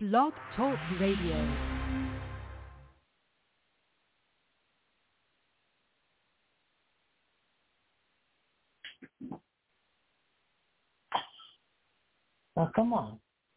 Blog Talk Radio. Oh, come on.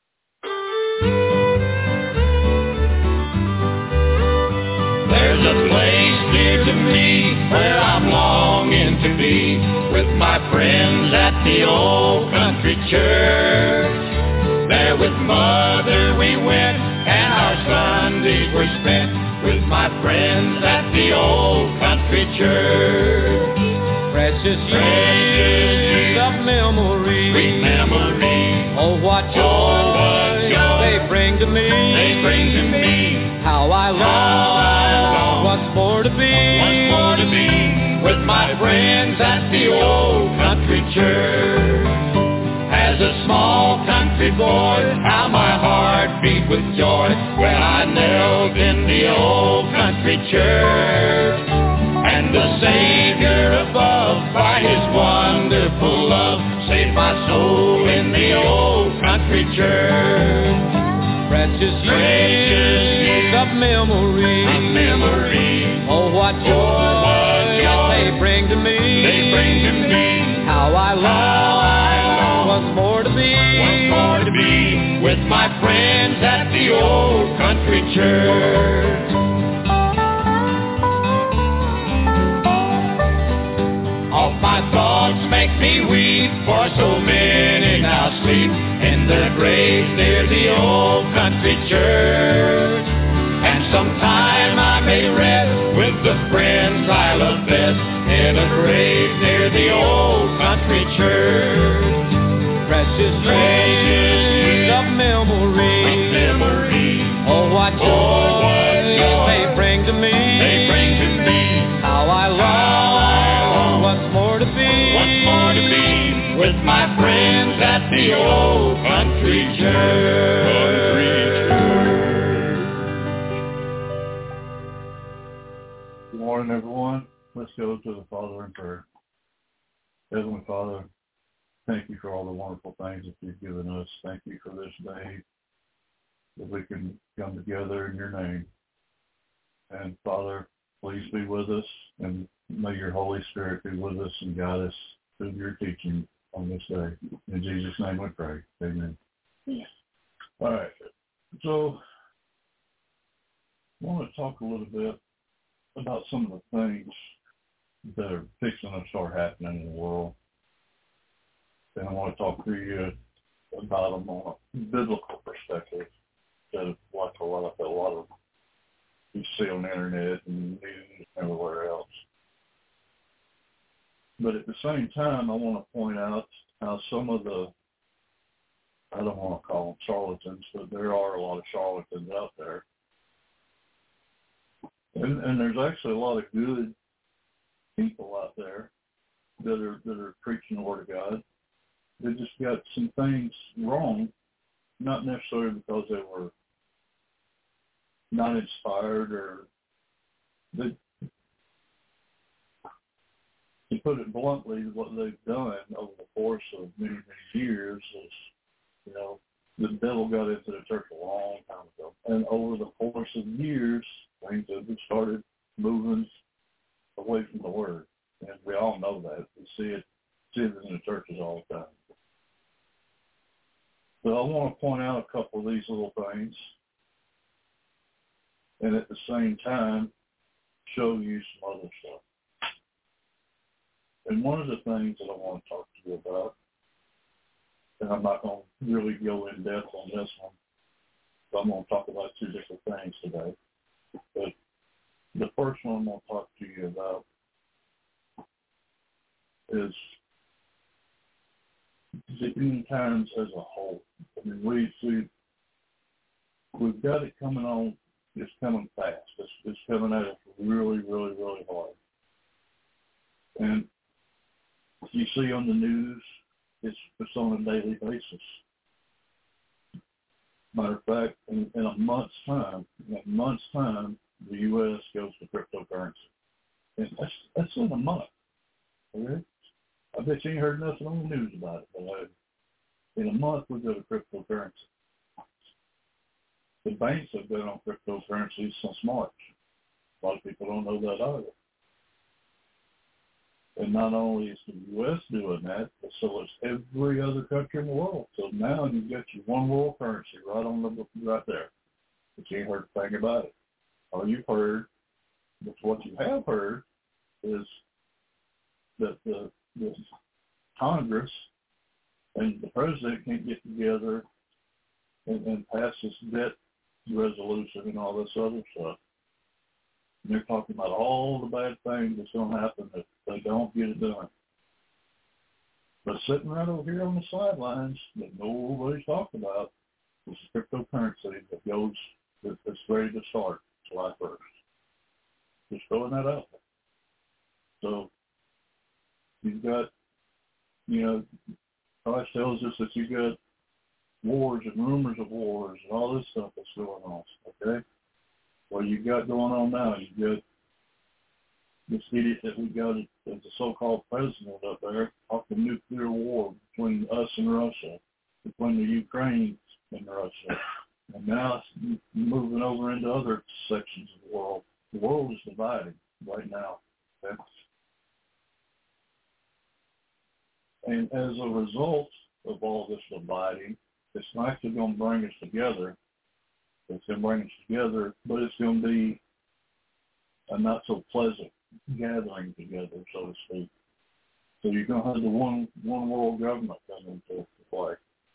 There's a place dear to me where I'm longing to be with my friends at the old country church. There with Mother we went and our Sundays were spent with my friends at the old country church. Precious years of memory. Sweet memory. Oh, what joy they bring to me. They bring to me. How I long once more to be. Once more to be with my friends at the old country church. As a small country boy, how my heart beat with joy when I knelt in the old country church. And the Savior above, by His wonderful love, saved my soul in the old country church. Precious years of memory. Oh, what joy they bring to me. They bring to me. How I long once more to be. Once more to be with my friends at the old country church. All my thoughts make me weep, for so many now sleep in their graves near the old country church. And sometime I may rest with the friends I love best in a grave near the old country church. Precious years of memory. Oh, what joy they bring to me. They bring to me. How I long once more to be. Once more to be with my friends at the old country church. Good morning, everyone. Let's go to the Father in prayer. Heavenly Father, thank you for all the wonderful things that you've given us. Thank you for this day that we can come together in your name. And Father, please be with us, and may your Holy Spirit be with us and guide us through your teaching on this day. In Jesus' name we pray. Amen. Yeah. All right. So I want to talk a little bit about some of the things that are fixing to start happening in the world. And I want to talk to you about them on a biblical perspective, instead of like a lot of you see on the internet and news and everywhere else. But at the same time, I want to point out how some of the, I don't want to call them charlatans, but there are a lot of charlatans out there. And there's actually a lot of good people out there that are preaching the Word of God. They just got some things wrong, not necessarily because they were not inspired or they, to put it bluntly, what they've done over the course of many, many years is, you know, the devil got into the church a long time ago. And over the course of years, things have started moving away from the Word. And we all know that. We see it in the churches all the time. So I want to point out a couple of these little things, and at the same time, show you some other stuff. And one of the things that I want to talk to you about, and I'm not going to really go in depth on this one, so I'm going to talk about two different things today. But the first one I'm going to talk to you about is the end times as a whole. I mean, we've got it coming on. It's coming fast. It's coming at us really, really, really hard. And you see on the news, it's on a daily basis. Matter of fact, in a month's time, the U.S. goes to cryptocurrency. And that's in a month. Okay? I bet you ain't heard nothing on the news about it, but in a month we go to cryptocurrency. The banks have been on cryptocurrencies since March. A lot of people don't know that either. And not only is the U.S. doing that, but so is every other country in the world. So now you get your one world currency right there. But you ain't heard a thing about it. All you've heard, but what you have heard, is that the Congress and the president can't get together and pass this debt resolution and all this other stuff. And they're talking about all the bad things that's going to happen if they don't get it done. But sitting right over here on the sidelines that nobody's talked about is cryptocurrency that's ready to start July 1st. Just throwing that out there. So you've got, Christ tells us that you've got wars and rumors of wars and all this stuff that's going on, okay? What you've got going on now, you've got this idiot that we got as the so-called president up there talking nuclear war between us and Russia, between the Ukraine and Russia. And now it's moving over into other sections of the world. The world is dividing right now. Okay? And as a result of all this dividing, it's not actually going to bring us together. It's going to bring us together, but it's going to be a not so pleasant gathering together, so to speak. So you're going to have the one world government come into play.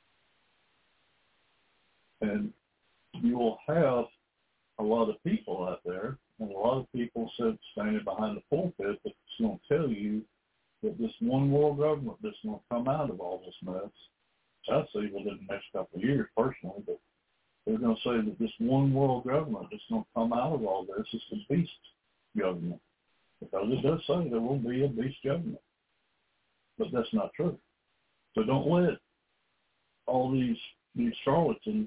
And you will have a lot of people out there, and a lot of people standing behind the pulpit that's going to tell you that this one world government that's going to come out of all this mess, I'd say within the next couple of years personally, but they're going to say that this one world government that's going to come out of all this is the beast government. Because it does say there will be a beast government. But that's not true. So don't let all these charlatans,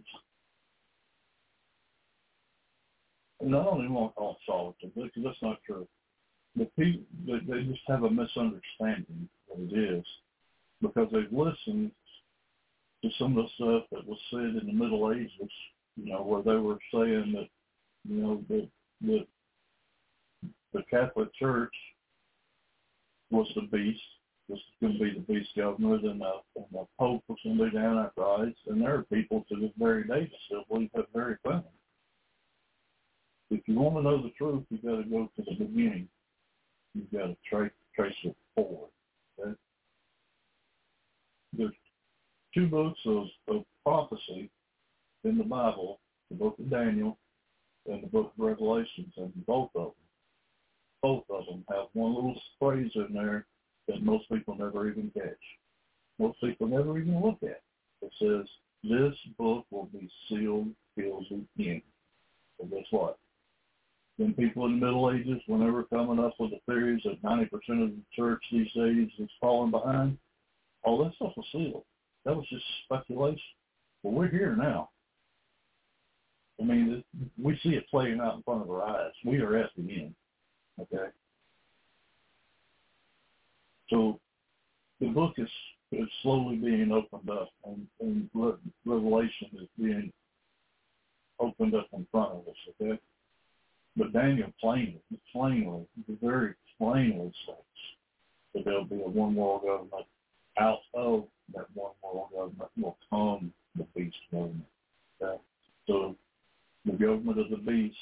and I don't even want to call it charlatans, because that's not true. The people, they just have a misunderstanding of what it is, because they've listened to some of the stuff that was said in the Middle Ages, where they were saying that, that the Catholic Church was the beast, was going to be the beast government, and the Pope was going to be the Antichrist, and there are people to this very day that still believe that very thing. If you want to know the truth, you've got to go to the beginning. You've got to trace it forward. Okay? There's two books of prophecy in the Bible, the book of Daniel and the book of Revelations, and both of them have one little phrase in there that most people never even catch. Most people never even look at. It says, this book will be sealed till the end. So guess what? Then people in the Middle Ages, when they were coming up with the theories that 90% of the church these days is falling behind, all that stuff was sealed. That was just speculation. But we're here now. I mean, we see it playing out in front of our eyes. We are at the end. Okay? So the book is slowly being opened up, and Revelation is being opened up in front of us, okay? But Daniel plainly, very plainly states that there'll be a one world government. Out of that one world government will come the beast government. Okay? So the government of the beast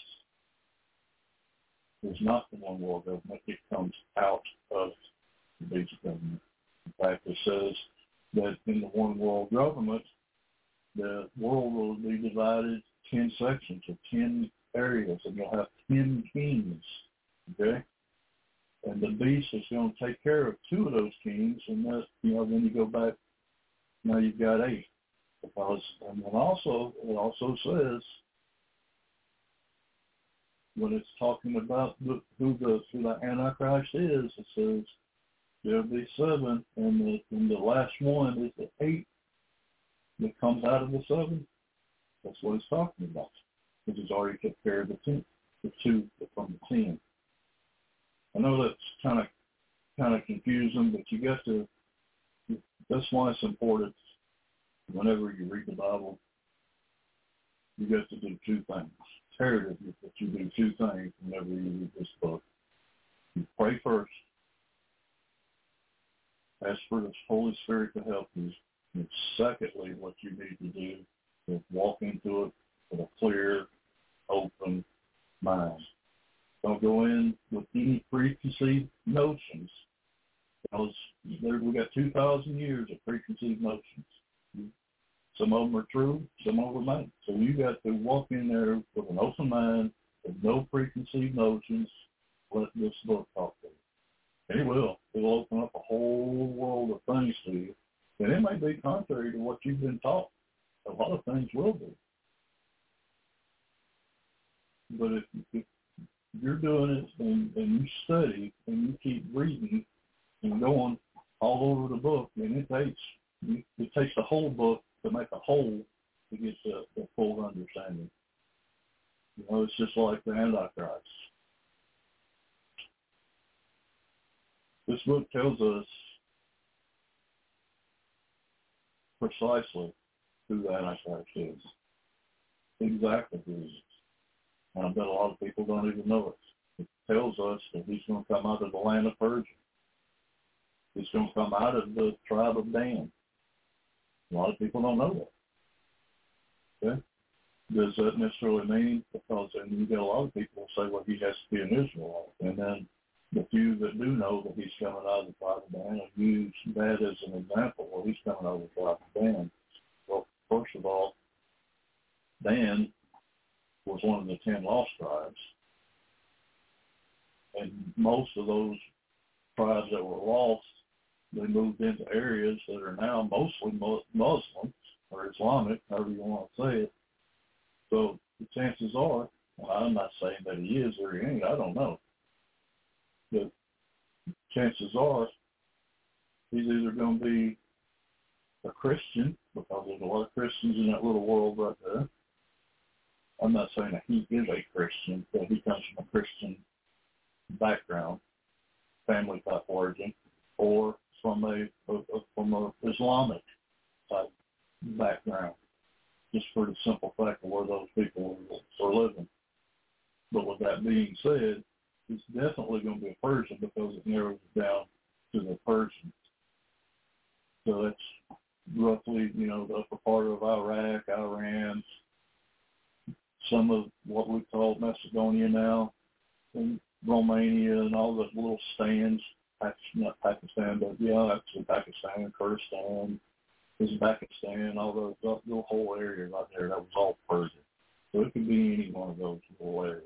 is not the one world government. It comes out of the beast government. In fact, it says that in the one world government, the world will be divided 10 sections or 10 areas, and you'll have 10 kings, okay? And the beast is going to take care of 2 of those kings, and that, when you go back, now you've got 8. Because, and then it also says, when it's talking about who the Antichrist is, it says there'll be 7, and the last one is the 8 that comes out of the 7. That's what it's talking about. Because he's already took care of the 2 from the 10. I know that's kind of confusing, but you got to. That's why it's important whenever you read the Bible you got to do two things. It's imperative that you do two things whenever you read this book. You pray first. Ask for the Holy Spirit to help you. And secondly, what you need to do is walk into it with a clear, open mind. Don't go in with any preconceived notions, because we got 2,000 years of preconceived notions. Some of them are true, some of them ain't. So you got to walk in there with an open mind, with no preconceived notions. Let this book talk to you. And it will. It will open up a whole world of things to you. And it may be contrary to what you've been taught. A lot of things will be. But if you're doing it and you study and you keep reading and going all over the book, and it takes the whole book to make a whole to get the full understanding. You know, it's just like the Antichrist. This book tells us precisely who the Antichrist is. Exactly who he is. And I bet a lot of people don't even know it. It tells us that he's going to come out of the land of Persia. He's going to come out of the tribe of Dan. A lot of people don't know that. Okay? Does that necessarily mean? Because then you get a lot of people who say, well, he has to be an Israelite. And then the few that do know that he's coming out of the tribe of Dan and use that as an example. Well, he's coming out of the tribe of Dan. Well, first of all, Dan was one of the 10 lost tribes. And most of those tribes that were lost, they moved into areas that are now mostly Muslim or Islamic, however you want to say it. So the chances are, well, I'm not saying that he is or he ain't, I don't know. But chances are he's either going to be a Christian, because there's a lot of Christians in that little world right there. I'm not saying that he is a Christian, but he comes from a Christian background, family type origin, or from a Islamic type background, just for the simple fact of where those people are living. But with that being said, it's definitely going to be a Persian, because it narrows it down to the Persians. So that's roughly, the upper part of Iraq, Iran, some of what we call Macedonia now, and Romania, and all the little stands. Not Pakistan, but actually Pakistan, Kurdistan, Uzbekistan, all those little whole area right there. That was all Persia. So it could be any one of those little areas.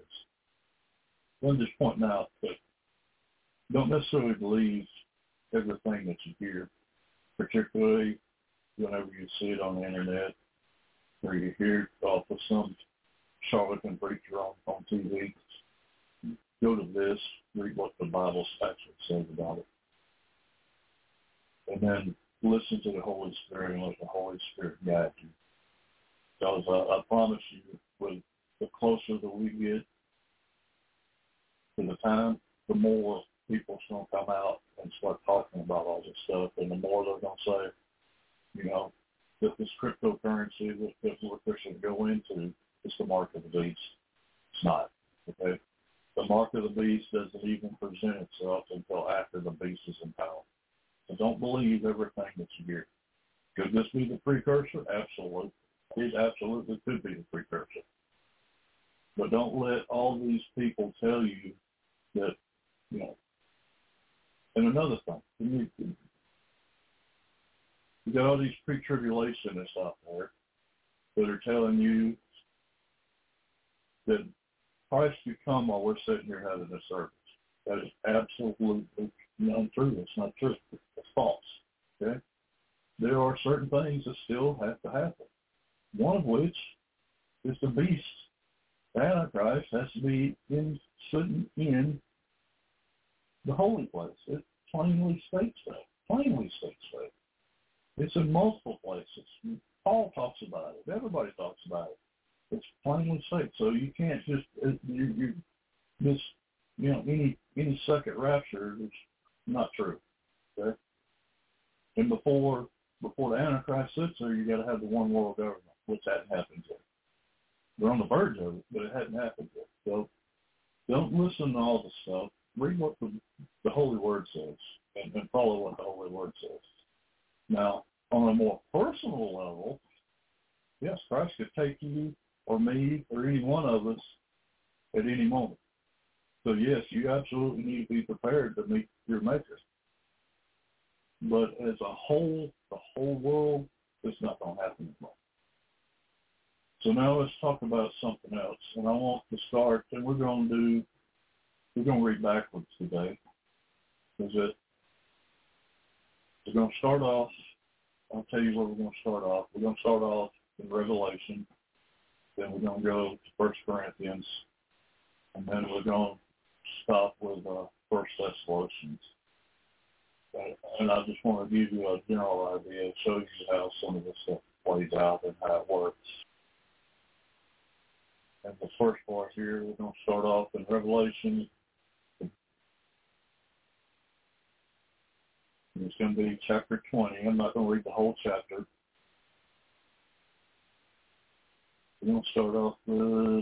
I'm just pointing out that don't necessarily believe everything that you hear, particularly whenever you see it on the internet or you hear it off of some charlatan preacher on TV. Go to this, read what the Bible actually says about it. And then listen to the Holy Spirit and let the Holy Spirit guide you. Because I promise you, with the closer that we get to the time, the more people's going to come out and start talking about all this stuff. And the more they're going to say, that this cryptocurrency that we're Christians go into is the mark of the beast. It's not. Okay? The mark of the beast doesn't even present itself until after the beast is in power. So don't believe everything that you hear. Could this be the precursor? Absolutely. It absolutely could be the precursor. But don't let all these people tell you that, and another thing, you got all these pre-tribulationists out there that are telling you that Christ could come while we're sitting here having this service. That is absolutely untrue. It's not true. It's false. Okay? There are certain things that still have to happen. One of which is the beast. The Antichrist has to be sitting in the holy place. It plainly states that. Plainly states that. It's in multiple places. Paul talks about it. Everybody talks about it. It's plainly stated. So you can't just any second rapture is not true. Okay? And before the Antichrist sits there, you got to have the one world government, which hasn't happened yet. We're on the verge of it, but it hadn't happened yet. So don't listen to all the stuff. Read what the Holy Word says and follow what the Holy Word says. Now, on a more personal level, yes, Christ could take you or me or any one of us at any moment. So, yes, you absolutely need to be prepared to meet your Maker. But as a whole, the whole world, it's not going to happen anymore. So now let's talk about something else. And I want to start, and we're going to read backwards today. We're going to start off, I'll tell you where we're going to start off. We're going to start off in Revelation. Then we're going to go to 1 Corinthians. And then we're going to stop with 1 Thessalonians. And I just want to give you a general idea, show you how some of this stuff plays out and how it works. And the first part here, we're going to start off in Revelation. It's going to be chapter 20. I'm not going to read the whole chapter. We're going to start off with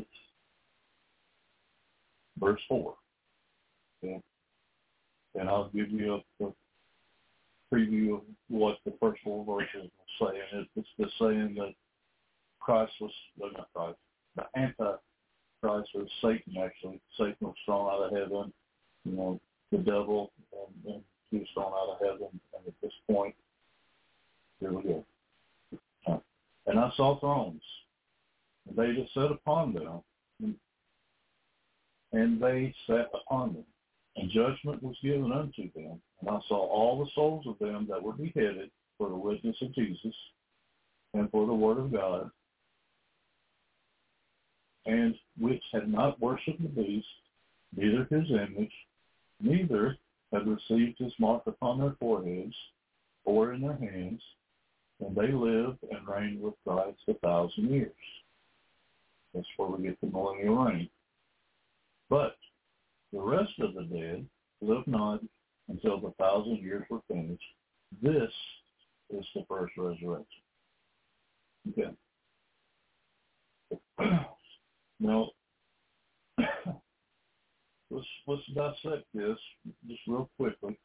verse 4. Okay. And I'll give you a preview of what the first 4 verses will say. And it's the saying that Christ was, well, not Christ, the Antichrist was Satan, actually. Satan was thrown out of heaven, the devil, and he was thrown out of heaven. And at this point, here we go. And I saw thrones, and they that sat upon them, and they sat upon them. And judgment was given unto them. And I saw all the souls of them that were beheaded for the witness of Jesus and for the word of God, and which had not worshipped the beast, neither his image, neither had received his mark upon their foreheads or in their hands, and they lived and reigned with Christ 1,000 years. That's where we get the millennial reign. But the rest of the dead lived not until the 1,000 years were finished. This is the first resurrection. Okay. Now, let's dissect this just real quickly.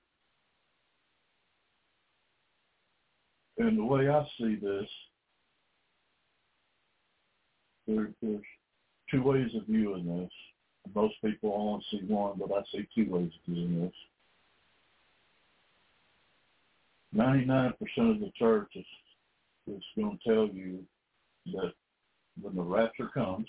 And the way I see this, there's 2 ways of viewing this. Most people only see one, but I see 2 ways of viewing this. 99% of the church is going to tell you that when the rapture comes,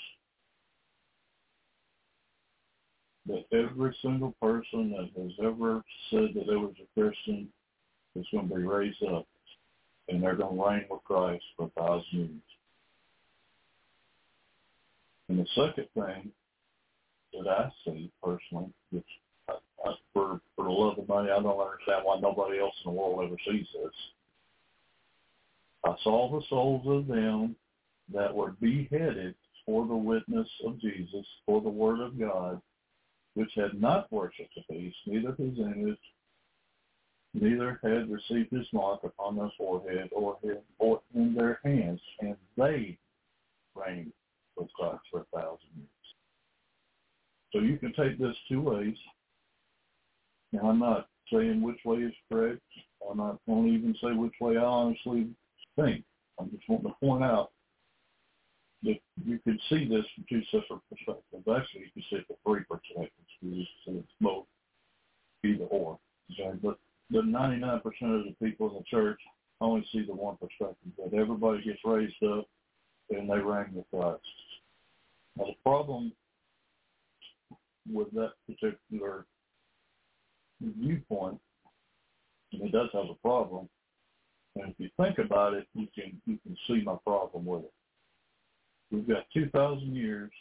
that every single person that has ever said that they was a Christian is going to be raised up, and they're going to reign with Christ for 1,000 years. And the second thing that I see personally, which for the love of money, I don't understand why nobody else in the world ever sees this. I saw the souls of them that were beheaded for the witness of Jesus, for the word of God, which had not worshipped the beast, neither his image, neither had received his mark upon their forehead or in their hands, and they reigned with Christ for 1,000 years. So you can take this 2 ways. Now, I'm not saying which way is correct. I won't even say which way I honestly think. I'm just wanting to point out that you could see this from 2 separate perspectives. Actually, you can see it from 3 perspectives. It's both, either or. Okay? But the 99% of the people in the church only see the one perspective, that everybody gets raised up and they reign with Christ. Now, the problem with that particular viewpoint, and it does have a problem, and if you think about it, you can see my problem with it. We've got 2,000 years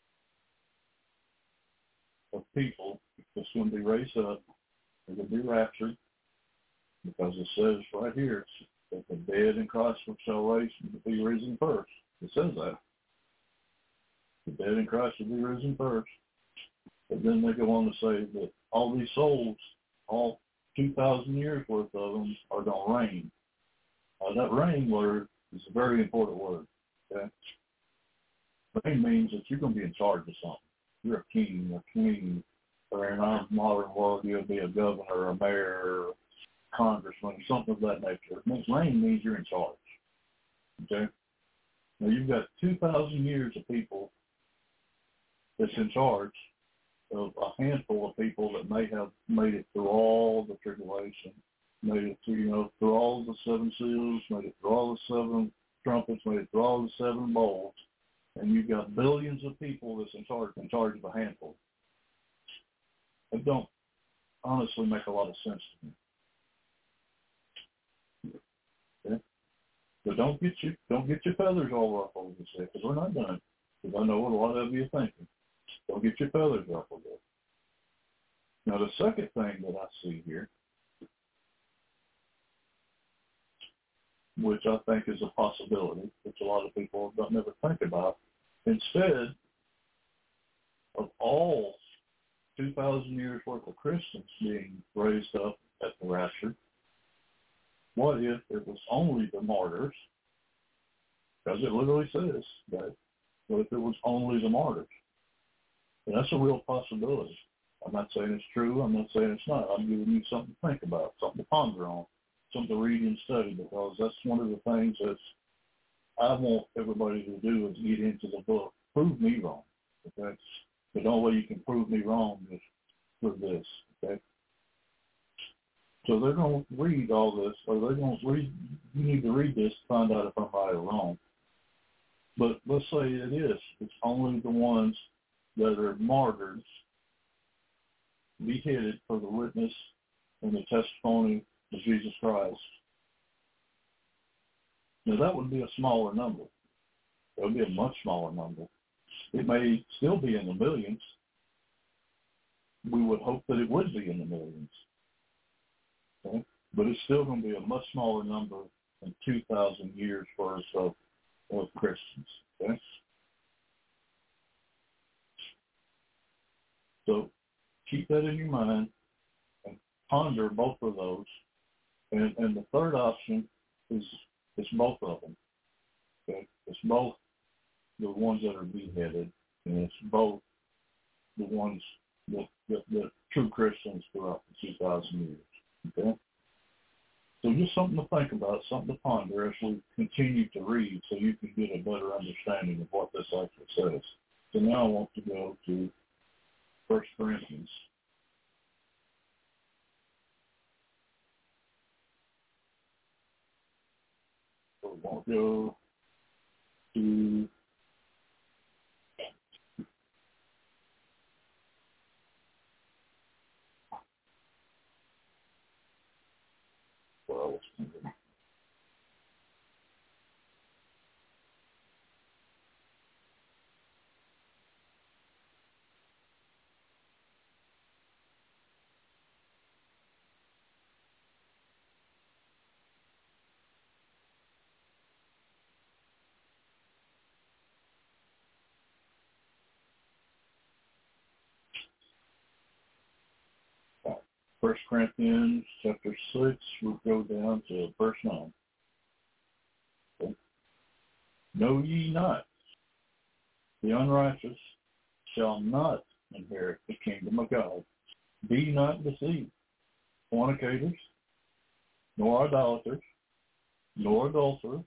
of people that's going to be raised up, they're going to be raptured, because it says right here that the dead in Christ shall rise to be risen first. It says that. The dead in Christ will be risen first. But then they go on to say that all these souls, all 2,000 years worth of them, are going to reign. That reign word is a very important word. Okay? Reign means that you're going to be in charge of something. You're a king, a queen, or in our modern world, you'll be a governor, a mayor, congressman, something of that nature. Reign means you're in charge. Okay? Now, you've got 2,000 years of people that's in charge of a handful of people that may have made it through all the tribulation, made it through, through all the 7 seals, made it through all the 7 trumpets, made it through all the 7 bowls, and you've got billions of people that's in charge of a handful. It don't honestly make a lot of sense to me. Okay? So don't get your feathers all ruffled, because we're not done. Because I know what a lot of you are thinking. Don't get your feathers ruffled up. Now the second thing that I see here, which I think is a possibility, which a lot of people don't never think about, instead of all 2,000 years worth of Christians being raised up at the rapture, what if it was only the martyrs? Because it literally says that. What if it was only the martyrs? And that's a real possibility. I'm not saying it's true. I'm not saying it's not. I'm giving you something to think about, something to ponder on, something to read and study, because that's one of the things that I want everybody to do is get into the book. Prove me wrong. Okay? The only way you can prove me wrong is through this. Okay? So they're going to read all this, or they're going to read. You need to read this to find out if I'm right or wrong. But let's say it is. It's only the ones that are martyrs, beheaded for the witness and the testimony of Jesus Christ. Now that would be a smaller number. It would be a much smaller number. It may still be in the millions. We would hope that it would be in the millions. Okay? But it's still going to be a much smaller number than 2,000 years worth of Christians. Okay? So keep that in your mind and ponder both of those. And the third option is it's both of them. Okay? It's both the ones that are beheaded, and it's both the ones that true Christians throughout the 2,000 years. Okay? So just something to think about, something to ponder as we continue to read so you can get a better understanding of what this actually says. So now I want to go to 1 Corinthians. So we'll go to First Corinthians chapter 6, we'll go down to verse 9. Okay. Know ye not, the unrighteous shall not inherit the kingdom of God. Be not deceived. Fornicators, nor idolaters, nor adulterers,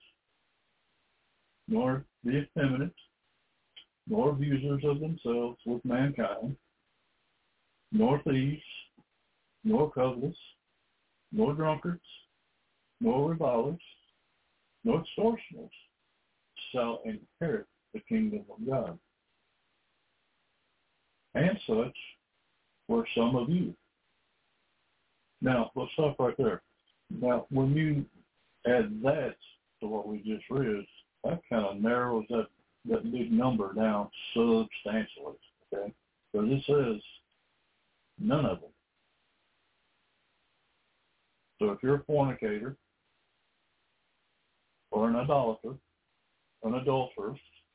nor the effeminate, nor abusers of themselves with mankind, nor thieves, nor covetous, nor drunkards, nor revilers, nor extortioners shall inherit the kingdom of God. And such were some of you. Now, let's stop right there. Now, when you add that to what we just read, that kind of narrows that big number down substantially, okay? Because it says none of them. So if you're a fornicator or an idolater, an adulterer,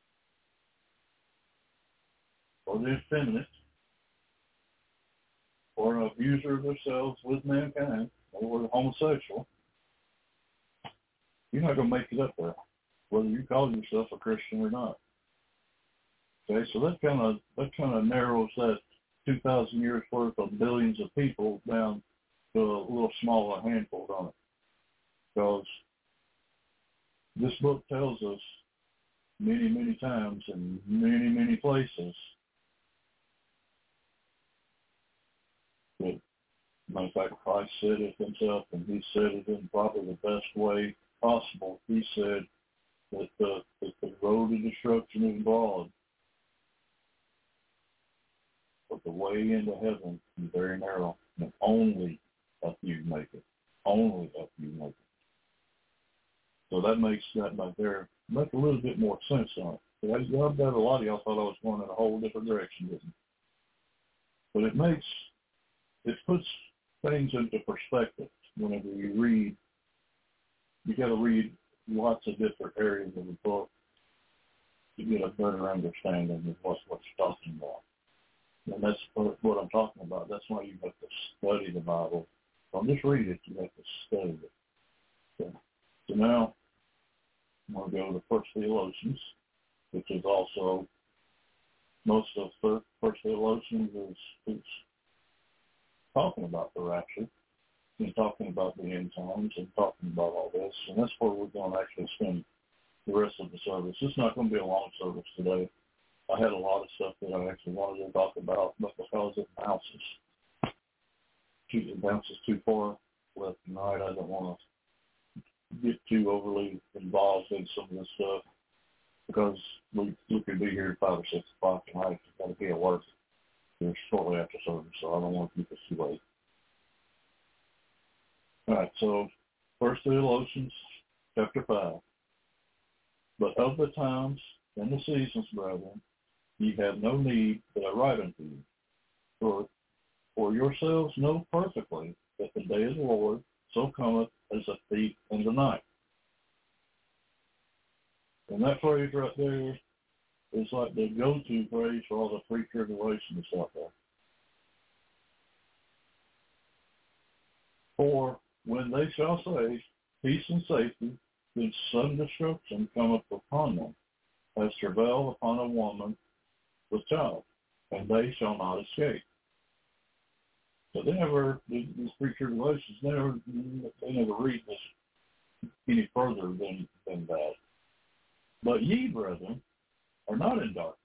or the effeminate, or an abuser of themselves with mankind, or a homosexual, you're not going to make it up there, whether you call yourself a Christian or not. Okay, so that kind of narrows that 2,000 years worth of billions of people down to a little smaller handful, don't it? Because this book tells us many, many times in many, many places that, matter of fact, Christ said it himself, and he said it in probably the best way possible. He said that the road to destruction is broad, but the way into heaven is very narrow, and only a few make it. Only a few make it. So that makes that right there make a little bit more sense on it. I bet a lot of y'all thought I was going in a whole different direction, didn't it? But it puts things into perspective whenever you read. You got to read lots of different areas of the book to get a better understanding of what you're talking about. And that's what I'm talking about. That's why you have to study the Bible. Don't just read it, you have to study it. So now I'm going to go to First Thessalonians, which is also, most of First Thessalonians is talking about the rapture, and talking about the end times, and talking about all this. And that's where we're going to actually spend the rest of the service. It's not going to be a long service today. I had a lot of stuff that I actually wanted to talk about, but because it bounces too far left and right, I don't want to get too overly involved in some of this stuff, because we could be here at 5 or 6 o'clock tonight. We've got to be at work here shortly after service, so I don't want to keep us too late. All right, so First Thessalonians chapter 5. But of the times and the seasons, brethren, ye have no need that I write unto you. For yourselves know perfectly that the day of the Lord so cometh as a thief in the night. And that phrase right there is like the go-to phrase for all the pre-tribulationists out there. For when they shall say, peace and safety, then sudden destruction cometh upon them, as travail upon a woman with child, and they shall not escape. So these pre-tribulationists, they never read this any further than that. But ye, brethren, are not in darkness,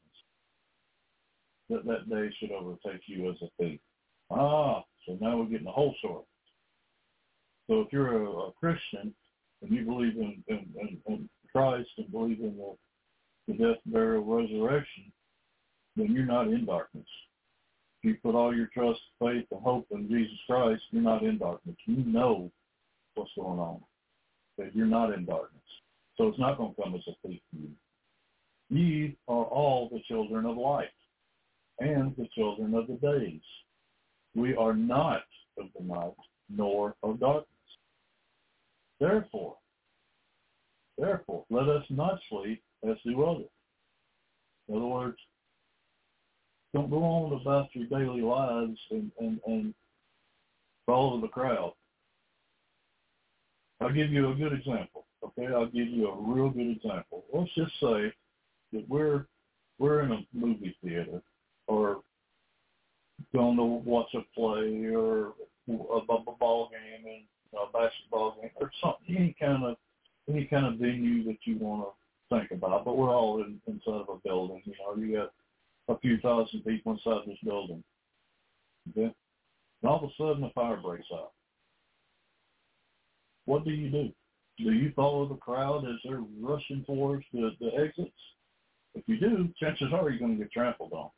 that day should overtake you as a thief. So now we're getting the whole story. So if you're a Christian and you believe in Christ and believe in the death, burial, resurrection, then you're not in darkness. If you put all your trust, faith, and hope in Jesus Christ, you're not in darkness. You know what's going on. But you're not in darkness. So it's not going to come as a thief to you. Ye are all the children of light and the children of the days. We are not of the night nor of darkness. Therefore, let us not sleep as do others. In other words, don't go on about your daily lives and follow the crowd. I'll give you a good example. Okay, I'll give you a real good example. Let's just say that we're in a movie theater or going to watch a play or a ball game and a basketball game or something, any kind of venue that you want to think about. But we're all inside of a building. You got a few thousand people inside this building. Okay? And all of a sudden, a fire breaks out. What do? Do you follow the crowd as they're rushing towards the exits? If you do, chances are you're going to get trampled on.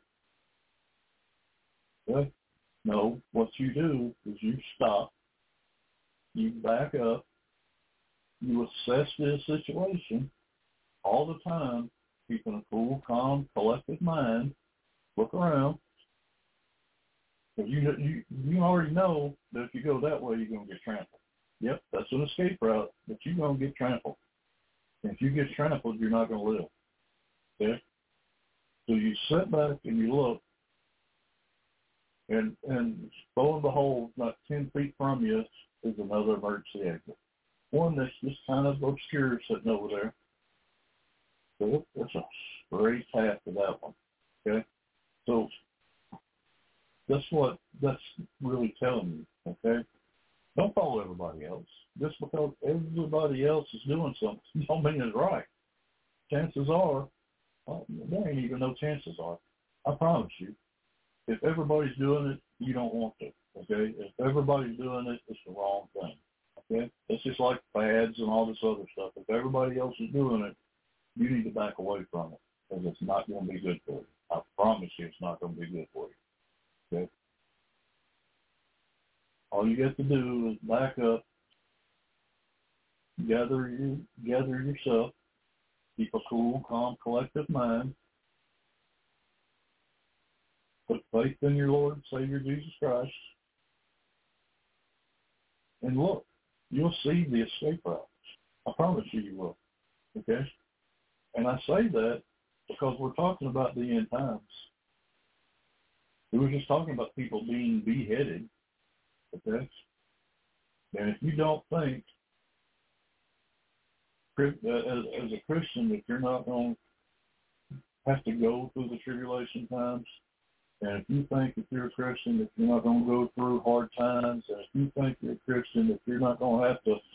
Okay? No, what you do is you stop, you back up, you assess the situation all the time, keeping a cool, calm, collected mind, look around. But you already know that if you go that way, you're going to get trampled. Yep, that's an escape route, but you're going to get trampled. And if you get trampled, you're not going to live. Okay? So you sit back and you look, and lo and behold, not 10 feet from you is another emergency exit. One that's just kind of obscure sitting over there. So it's a straight path to that one. that's really telling you, okay? Don't follow everybody else. Just because everybody else is doing something don't mean it's right. Chances are, well, there ain't even no chances are. I promise you. If everybody's doing it, you don't want to, okay? If everybody's doing it, it's the wrong thing, okay? It's just like fads and all this other stuff. If everybody else is doing it, you need to back away from it because it's not going to be good for you. I promise you it's not going to be good for you, okay? All you got to do is back up, gather yourself, keep a cool, calm, collective mind, put faith in your Lord and Savior Jesus Christ, and look, you'll see the escape routes. I promise you will, okay? And I say that because we're talking about the end times. We were just talking about people being beheaded, okay? And if you don't think, as a Christian, that you're not going to have to go through the tribulation times, and if you think if you're a Christian that you're not going to go through hard times, and if you think you're a Christian that you're not going to have to,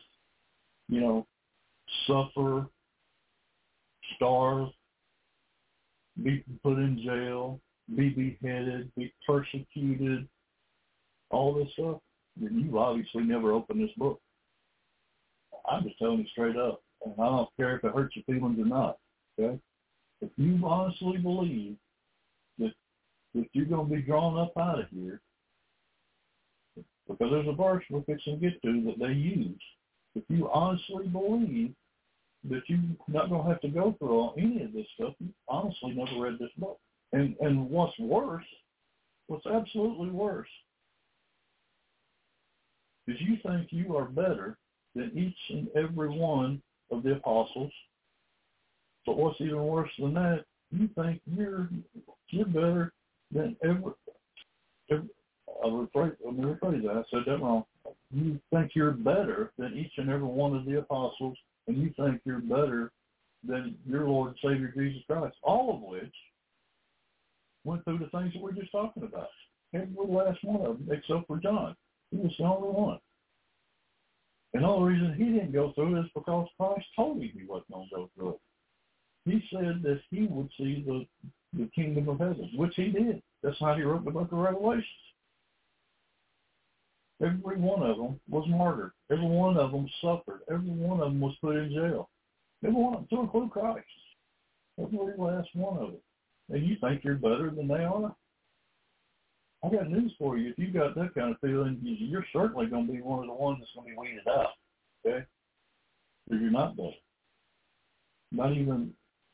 suffer, starve, be put in jail, be beheaded, be persecuted, all this stuff, then you've obviously never opened this book. I'm just telling you straight up, and I don't care if it hurts your feelings or not, okay? If you honestly believe that you're going to be drawn up out of here, because there's a verse we're fixing to get to that they use. If you honestly believe that you're not going to have to go through any of this stuff, you honestly never read this book. And what's absolutely worse, is you think you are better than each and every one of the apostles. But what's even worse than that, you think you're better than let me rephrase that. I said that wrong. You think you're better than each and every one of the apostles, and you think you're better than your Lord and Savior Jesus Christ, all of which went through the things that we're just talking about. Every last one of them, except for John. He was the only one. And the only reason he didn't go through it is because Christ told him he wasn't going to go through it. He said that he would see the kingdom of heaven, which he did. That's how he wrote the book of Revelations. Every one of them was martyred. Every one of them suffered. Every one of them was put in jail. Every one of them, to include Christ. Every last one of them. And you think you're better than they are? I got news for you. If you got that kind of feeling, you're certainly going to be one of the ones that's going to be weeded out. Okay? Or you're not better. Not even.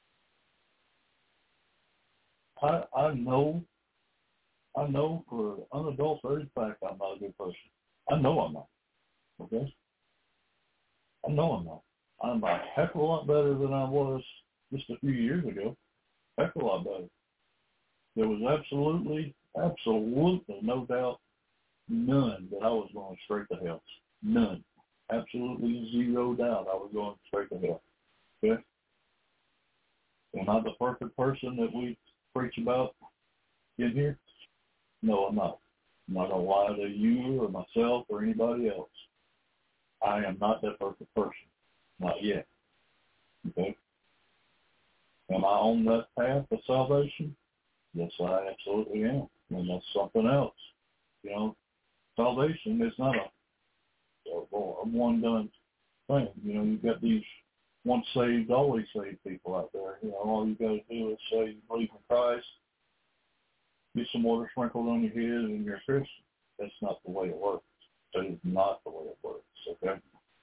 I know for unadulterated fact I'm not a good person. I know I'm not. Okay? I know I'm not. I'm a heck of a lot better than I was just a few years ago. Heck of a lot better. There was absolutely no doubt, none that I was going straight to hell. None. Absolutely zero doubt I was going straight to hell. Okay? Am I the perfect person that we preach about in here? No, I'm not. I'm not going to lie to you or myself or anybody else. I am not that perfect person. Not yet. Okay? Am I on that path of salvation? Yes, I absolutely am. And that's something else. Salvation is not a one-done thing. You've got these once saved, always saved people out there. All you got to do is say you believe in Christ, get some water sprinkled on your head, and you're a Christian. That's not the way it works. That is not the way it works, okay?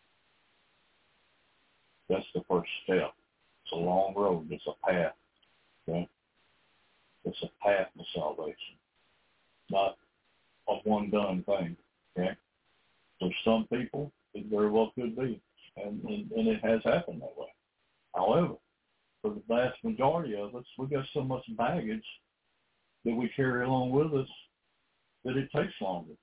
That's the first step. It's a long road. It's a path, okay? It's a path to salvation, not a one-done thing, okay? For some people, it very well could be, and it has happened that way. However, for the vast majority of us, we got so much baggage that we carry along with us that it takes longer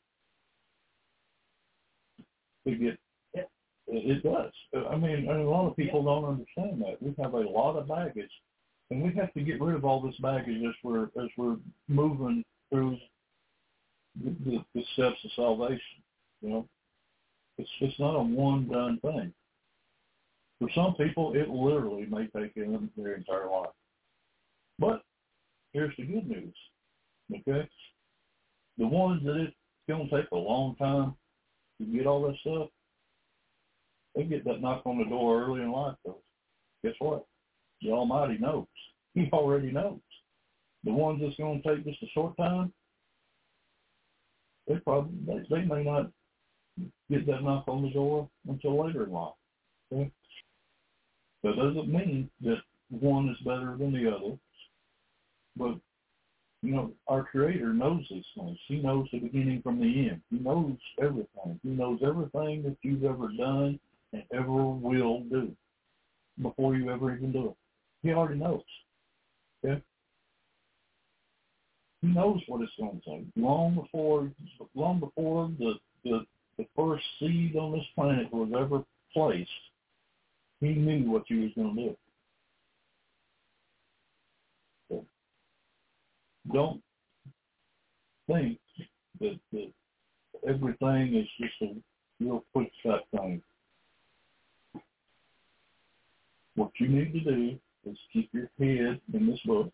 to get. It does. I mean, a lot of people don't understand that. We have a lot of baggage, and we have to get rid of all this baggage as we're moving through steps of salvation. You know, it's not a one-done thing. For some people, it literally may take them their entire life. But here's the good news, okay? The ones that it's going to take a long time to get all that stuff, they get that knock on the door early in life, though. Guess what? The Almighty knows. He already knows. The ones that's going to take just a short time, they may not get that knock on the door until later in life. Okay? That doesn't mean that one is better than the other. But, you know, our Creator knows these things. He knows the beginning from the end. He knows everything. He knows everything that you've ever done and ever will do before you ever even do it. He already knows. Okay? He knows what it's going to take. Long before the first seed on this planet was ever placed, he knew what you was going to do. So don't think that everything is just a real quick shot thing. What you need to do is keep your head in this book.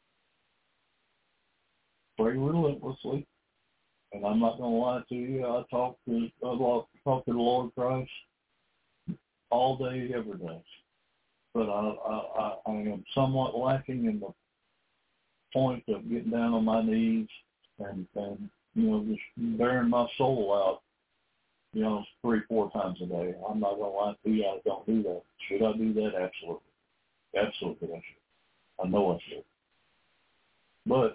Pray relentlessly. And I'm not going to lie to you. I talk to the Lord Christ all day, every day. But I am somewhat lacking in the point of getting down on my knees and you know, just bearing my soul out, you know, 3-4 times a day. I'm not going to lie to you. I don't do that. Should I do that? Absolutely. Absolutely I should. I know I should. But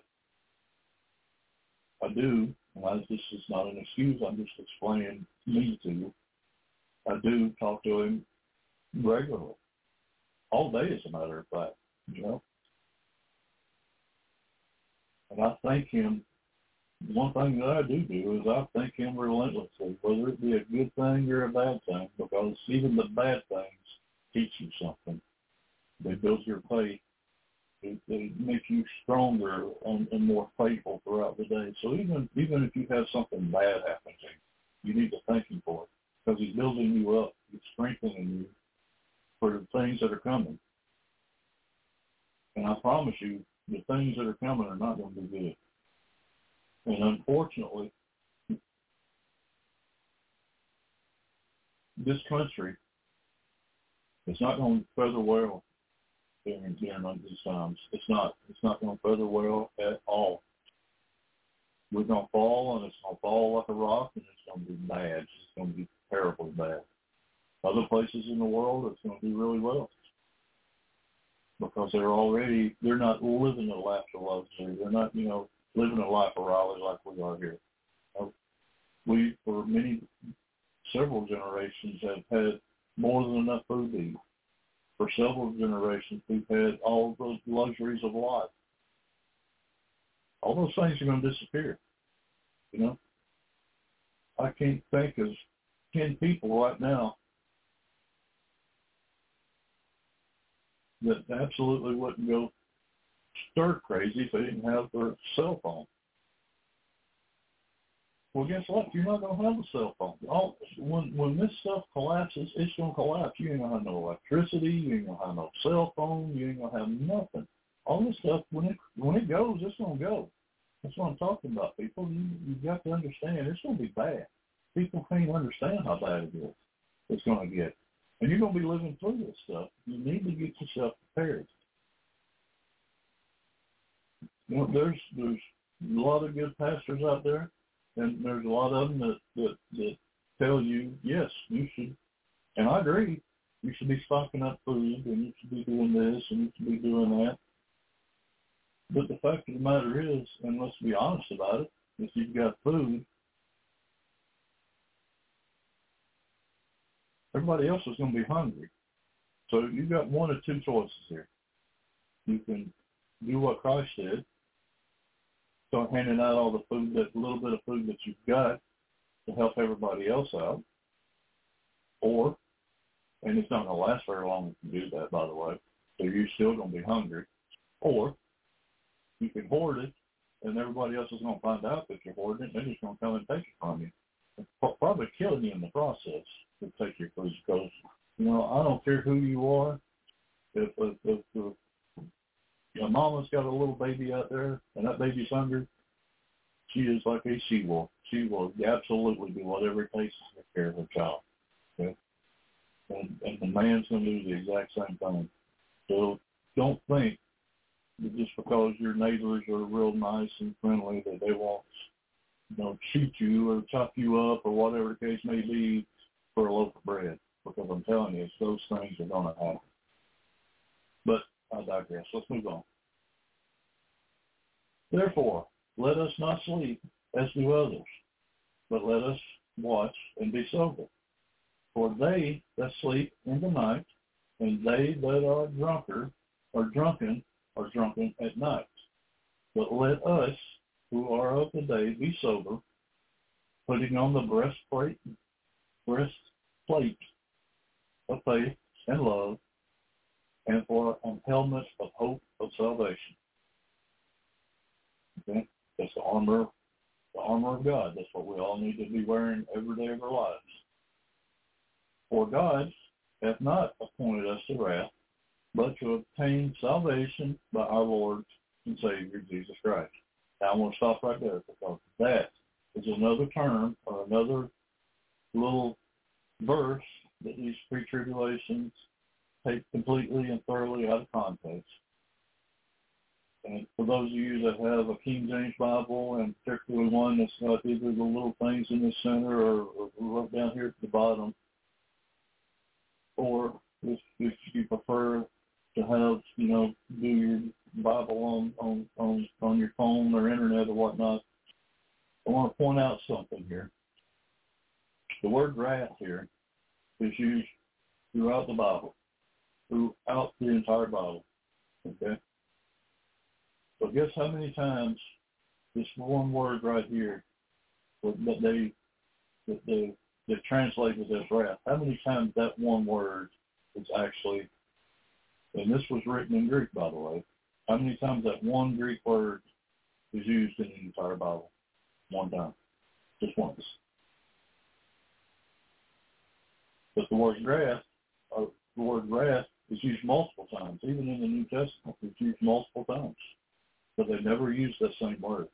I do, and this is not an excuse, I'm just explaining me to you. I do talk to him regularly. All day, as a matter of fact, you know. And I thank him. One thing that I do is I thank him relentlessly, whether it be a good thing or a bad thing, because even the bad things teach you something. They build your faith. They make you stronger and more faithful throughout the day. So even if you have something bad happen to you, you need to thank him for it, because he's building you up. He's strengthening you for the things that are coming. And I promise you, the things that are coming are not going to be good. And unfortunately, this country is not going to feather well during these times. It's not going to feather well at all. We're going to fall, and it's going to fall like a rock, and it's going to be bad. It's going to be terribly bad. Other places in the world, it's going to do really well, because they're not living a life of luxury. They're not, you know, living a life of Raleigh like we are here. We, for several generations, have had more than enough food to eat. For several generations, we've had all those luxuries of life. All those things are going to disappear, you know. I can't think of 10 people right now that absolutely wouldn't go stir crazy if they didn't have their cell phone. Well, guess what? You're not going to have a cell phone. When this stuff collapses, it's going to collapse. You ain't going to have no electricity. You ain't going to have no cell phone. You ain't going to have nothing. All this stuff, when it goes, it's going to go. That's what I'm talking about, people. You've got to understand, it's going to be bad. People can't understand how bad it is. It's going to get. And you're going to be living through this stuff. You need to get yourself prepared. You know, there's a lot of good pastors out there, and there's a lot of them that tell you, yes, you should, and I agree, you should be stocking up food, and you should be doing this, and you should be doing that. But the fact of the matter is, and let's be honest about it, if you've got food, everybody else is going to be hungry. So you've got one of two choices here. You can do what Christ did, start handing out all the food, that little bit of food that you've got, to help everybody else out. Or, and it's not going to last very long if you do that, by the way, so you're still going to be hungry. Or you can hoard it and and everybody else is going to find out that you're hoarding it, they're just going to come and take it from you. Probably killing you in the process to take your food because, you know, I don't care who you are. If your mama's got a little baby out there and that baby's hungry, she is like a she-wolf. She will absolutely do whatever it takes to take care of her child. Okay? And the man's going to do the exact same thing. So don't think that just because your neighbors are real nice and friendly that they won't, you know, shoot you or chop you up or whatever the case may be for a loaf of bread. Because I'm telling you, those things are going to happen. But I digress. Let's move on. Therefore, let us not sleep as do others, but let us watch and be sober. For they that sleep in the night, and they that are drunken at night. But let us, who are of the day, be sober, putting on the breastplate of faith and love, and for an helmet of hope of salvation. Okay? That's the armor of God. That's what we all need to be wearing every day of our lives. For God hath not appointed us to wrath, but to obtain salvation by our Lord and Savior Jesus Christ. Now I'm going to stop right there because that is another term or another little verse that these pre-tribulations take completely and thoroughly out of context. And for those of you that have a King James Bible, and particularly one that's got either the little things in the center or right down here at the bottom, or if you prefer to have, you know, do your Bible on your phone or internet or whatnot, I want to point out something here. The word wrath here is used throughout the Bible, throughout the entire Bible. Okay? So guess how many times this one word right here that they translated as wrath, how many times that one word is actually, and this was written in Greek, by the way, how many times that one Greek word is used in the entire Bible? One time. Just once. But the word wrath is used multiple times. Even in the New Testament, it's used multiple times. But they never use that same word.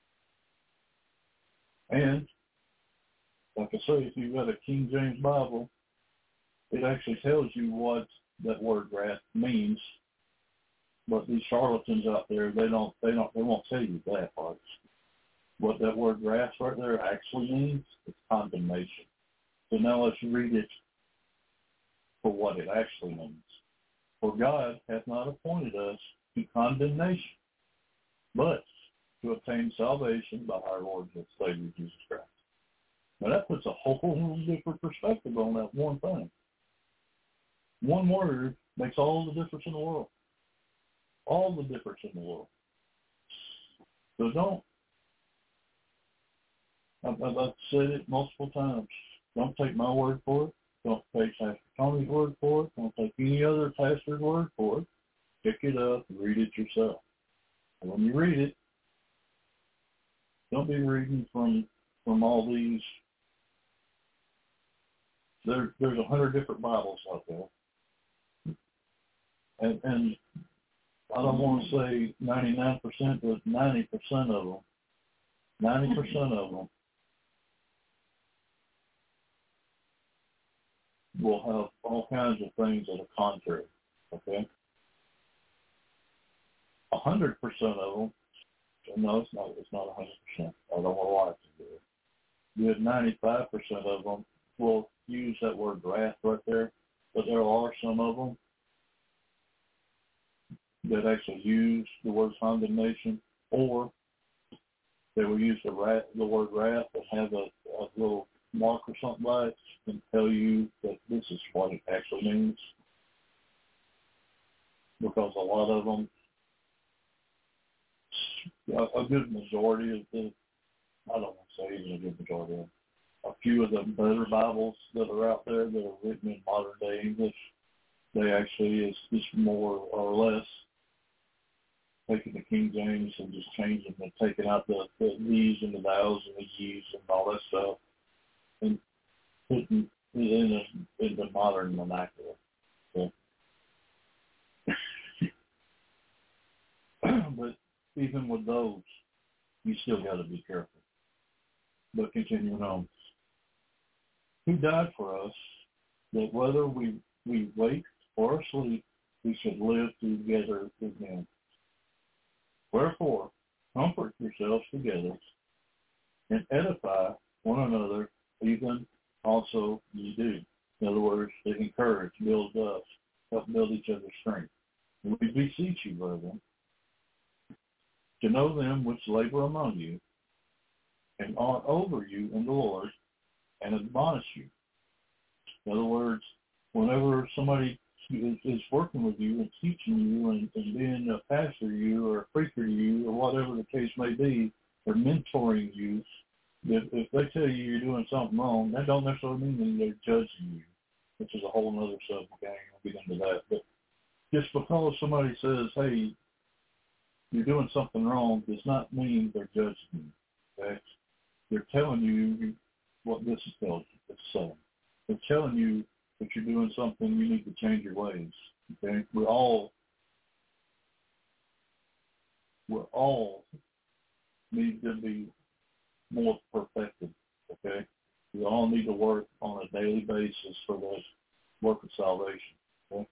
And, like I say, if you've got a King James Bible, it actually tells you what that word wrath means. But these charlatans out there, they won't tell you that part. What that word wrath right there actually means is condemnation. So now let's read it for what it actually means. For God hath not appointed us to condemnation, but to obtain salvation by our Lord and Savior Jesus Christ. Now that puts a whole different perspective on that one thing. One word makes all the difference in the world. All the difference in the world. So I've said it multiple times. Don't take my word for it. Don't take Pastor Tony's word for it. Don't take any other pastor's word for it. Pick it up and read it yourself. And when you read it, don't be reading from all these. There's 100 different Bibles out there. And I don't want to say 99%, but 90% of them. 90% of them will have all kinds of things that are contrary. Okay? 100% of them, no, it's not 100%. I don't want to lie to you. Good 95% of them will use that word wrath right there, but there are some of them that actually use the word condemnation, or they will use the word wrath and have a little mark or something by it and tell you that this is what it actually means. Because a lot of them, a good majority of the, I don't want to say even a good majority of them, a few of the better Bibles that are out there that are written in modern day English, they actually is more or less taking the King James and just changing and taking out the these and the thous and the ye's and all that stuff and putting it in the modern vernacular. So. But even with those, you still got to be careful. But continuing on. Who died for us, that whether we wake or asleep, we should live together with him. Wherefore, comfort yourselves together and edify one another, even also ye do. In other words, they encourage, build us, help build each other's strength. And we beseech you, brethren, to know them which labor among you and are over you in the Lord, and admonish you. In other words, whenever somebody is working with you and teaching you and being a pastor to you or a preacher to you or whatever the case may be, or mentoring you, if they tell you you're doing something wrong, that don't necessarily mean that they're judging you, which is a whole other subject. I'll get into that. But just because somebody says, hey, you're doing something wrong, does not mean they're judging you. Okay? They're telling you what this is telling you. It's saying. They're telling you that you're doing something, you need to change your ways. Okay? We all need to be more perfected. Okay? We all need to work on a daily basis for this work of salvation. Okay?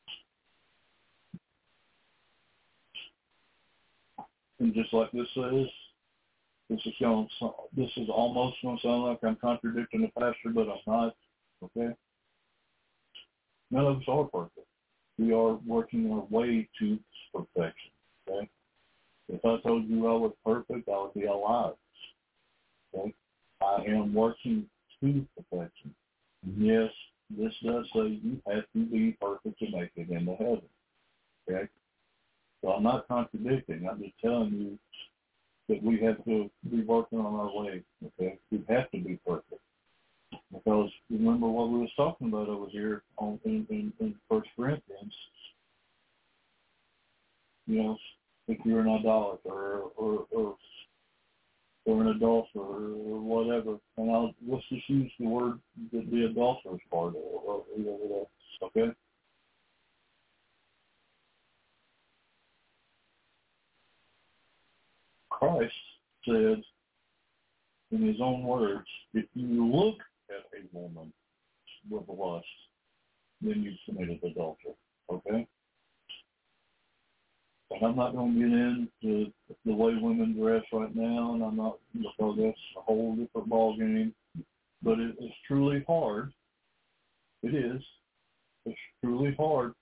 And just like this says, this is almost going to sound like I'm contradicting the pastor, but I'm not. Okay? None of us are perfect. We are working our way to perfection. Okay? If I told you I was perfect, I would be a liar. Okay? I am working to perfection. Yes, this does say you have to be perfect to make it into heaven. Okay? So I'm not contradicting. I'm just telling you that we have to be working on our way. Okay? We have to be perfect. Because remember what we was talking about over here in 1 Corinthians. You know, if you're an idolater or an adulterer or whatever, and let's just use the word the adulterer's part or whatever that is, okay? Christ said in his own words, if you look at a woman with lust, then you've committed adultery, okay? And I'm not going to get into the way women dress right now, and I'm not, because that's a whole different ball game. But it's truly hard. It is. It's truly hard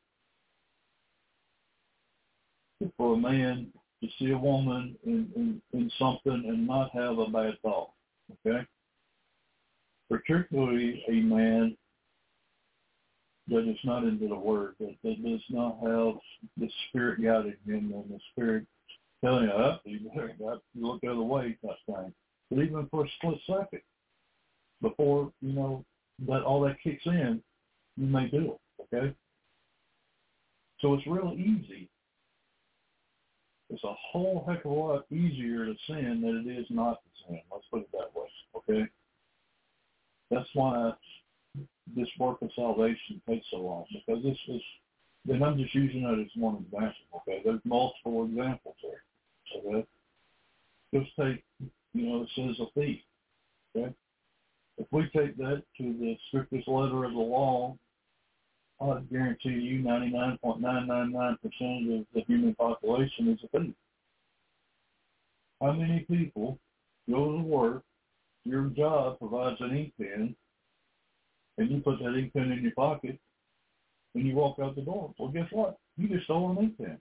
for a man to see a woman in something and not have a bad thought, okay? Particularly a man that is not into the Word, that does not have the Spirit guiding him and the Spirit telling you, you look the other way, that thing. But even for a split second, before, that all that kicks in, you may do it, okay? So it's real easy. It's a whole heck of a lot easier to sin than it is not to sin. Let's put it that way, okay? That's why this work of salvation takes so long, because then I'm just using that as one example, okay? There's multiple examples there, okay? Just take, it says a thief, okay? If we take that to the strictest letter of the law, I guarantee you 99.999% of the human population is a thief. How many people go to work, your job provides an ink pen, and you put that ink pen in your pocket, and you walk out the door? Well, guess what? You just stole an ink pen.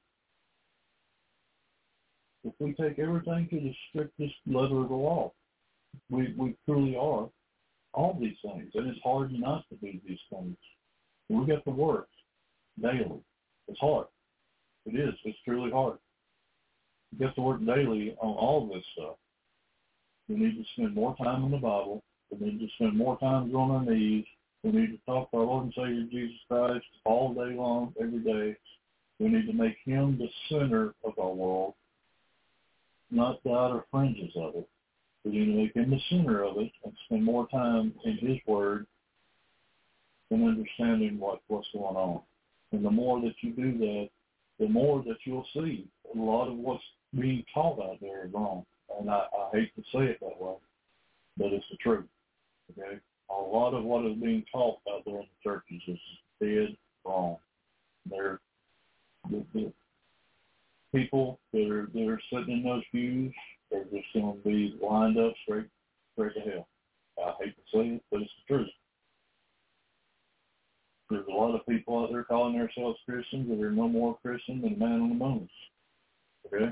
If we take everything to the strictest letter of the law, we truly are all these things, and it's hard not to do these things. We got to work daily. It's hard. It is. It's truly hard. We got to work daily on all of this stuff. We need to spend more time in the Bible. We need to spend more time on our knees. We need to talk to our Lord and Savior Jesus Christ all day long, every day. We need to make him the center of our world, not the outer fringes of it. We need to make him the center of it and spend more time in his word and understanding what's going on. And the more that you do that, the more that you'll see a lot of what's being taught out there is wrong. And I hate to say it that way, but it's the truth. Okay? A lot of what is being taught out there in the churches is dead wrong. They're the people that are sitting in those pews are just going to be lined up straight to hell. I hate to say it, but it's the truth. There's a lot of people out there calling themselves Christians that are no more Christian than a man on the moon. Okay?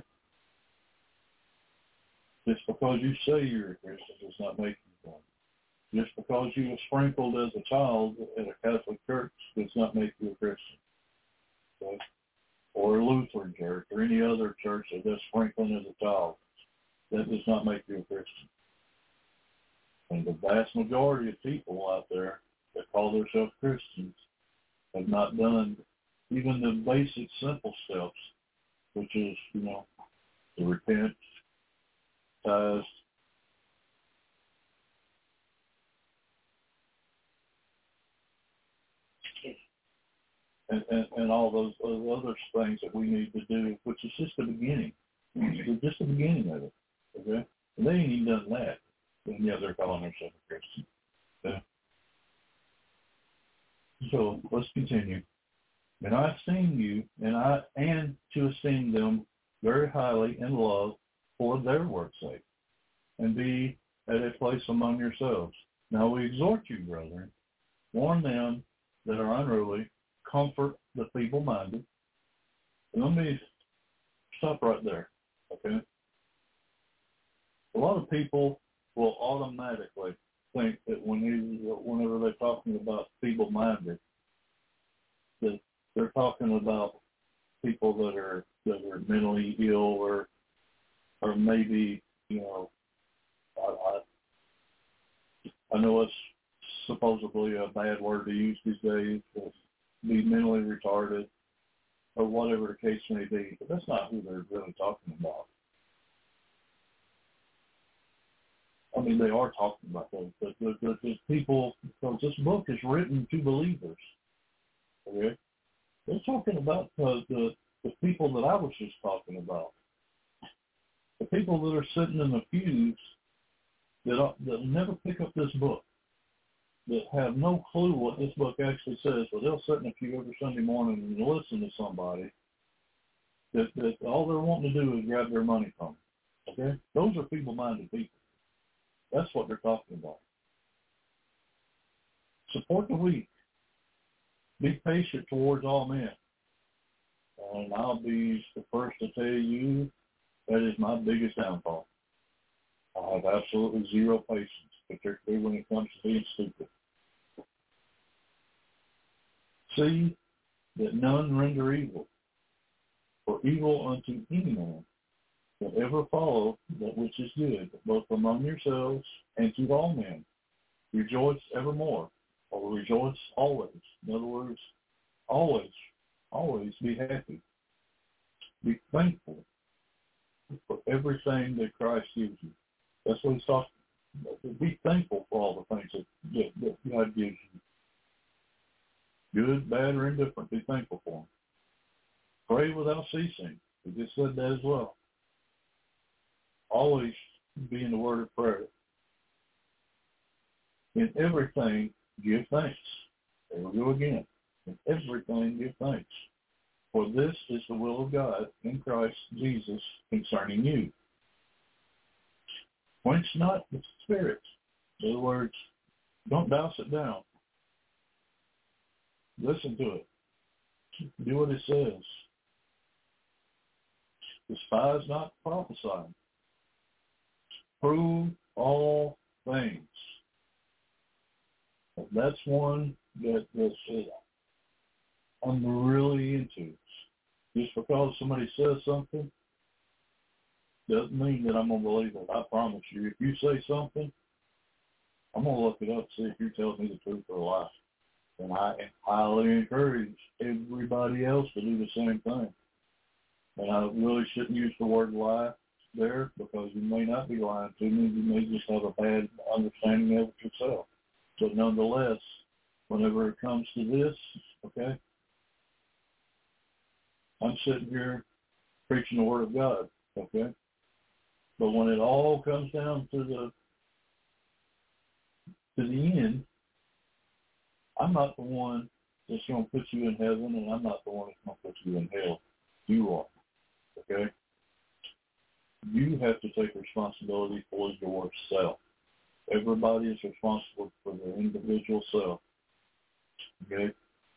Just because you say you're a Christian does not make you one. Just because you were sprinkled as a child at a Catholic church does not make you a Christian. Okay? Or a Lutheran church or any other church that does sprinkling as a child. That does not make you a Christian. And the vast majority of people out there that call themselves Christians have not done even the basic simple steps, which is, to repent, tithe, and all those other things that we need to do, which is just the beginning. It's just the beginning of it, okay? And they ain't even done that. And yeah, they're calling themselves a Christian. Okay? So let's continue. And I esteem you, and to esteem them very highly in love for their work's sake, and be at a place among yourselves. Now we exhort you, brethren, warn them that are unruly, comfort the feeble-minded. And let me stop right there, okay? A lot of people will automatically think that whenever they're talking about feeble-minded, that they're talking about people that are mentally ill or maybe, I know it's supposedly a bad word to use these days, but be mentally retarded or whatever the case may be, but that's not who they're really talking about. I mean, they are talking about those, but the people, because this book is written to believers, okay? They're talking about the people that I was just talking about. The people that are sitting in the pews that never pick up this book, that have no clue what this book actually says, but they'll sit in a pew every Sunday morning and listen to somebody that all they're wanting to do is grab their money from them, okay? Those are feeble-minded people. That's what they're talking about. Support the weak. Be patient towards all men. And I'll be the first to tell you that is my biggest downfall. I have absolutely zero patience, particularly when it comes to being stupid. See that none render evil, for evil unto any man, that ever follow that which is good, both among yourselves and to all men. Rejoice evermore, or rejoice always. In other words, always be happy. Be thankful for everything that Christ gives you. That's what he's talking about. Be thankful for all the things that God gives you. Good, bad, or indifferent, be thankful for them. Pray without ceasing. We just said that as well. Always be in the word of prayer. In everything, give thanks. There we go again. In everything, give thanks. For this is the will of God in Christ Jesus concerning you. Quench not the spirit. In other words, don't douse it down. Listen to it. Do what it says. Despise not prophesying. Prove all things. That's one that I'm really into. Just because somebody says something doesn't mean that I'm going to believe it. I promise you. If you say something, I'm going to look it up to see if you're telling me the truth or a lie. And I highly encourage everybody else to do the same thing. And I really shouldn't use the word lie there, because you may not be lying to me. You may just have a bad understanding of it yourself. But nonetheless, whenever it comes to this, okay, I'm sitting here preaching the Word of God, okay? But when it all comes down to the end, I'm not the one that's going to put you in heaven, and I'm not the one that's going to put you in hell. You are, okay? You have to take responsibility for yourself. Everybody is responsible for their individual self, okay?